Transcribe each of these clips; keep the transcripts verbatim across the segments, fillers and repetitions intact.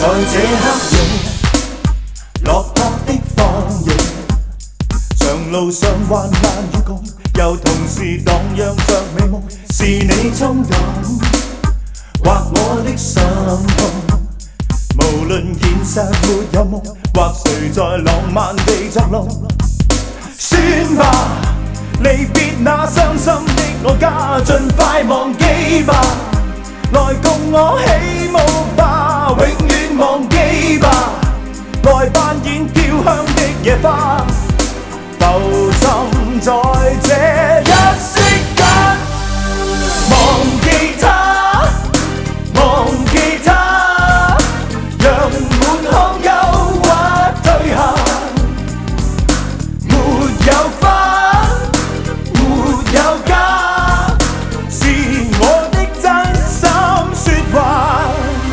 在這黑夜，落魄的荒野，長路上患難與共，又同時蕩漾着美夢。是你衝動，劃我的心痛。無論現實沒有夢，或誰在浪漫地作弄。算吧，離別那傷心的我家，盡快忘記吧。來共我起舞吧，永遠忘記吧。來扮演飄香的野花，浮沉在這一息間。忘記他，忘記他，讓滿腔憂鬱退下。沒有花，沒有家，是我的真心說話。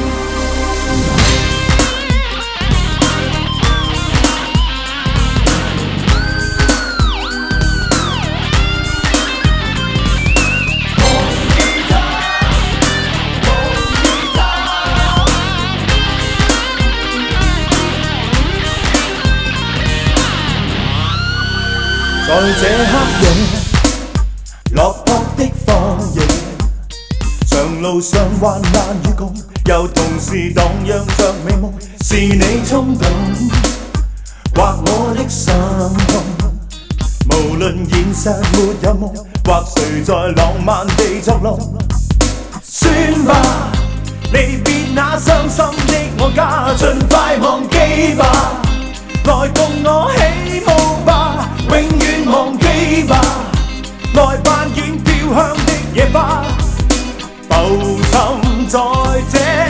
在這黑夜，落魄的荒野，長路上患難與共，又同時蕩漾着美夢。是你衝動，劃我的心痛。無論現實沒有夢，或誰在浪漫地作弄。算吧，離別那傷心的我家，盡快忘記吧。來共我起舞吧，永遠忘記吧。來扮演飄香的野花，浮沉在這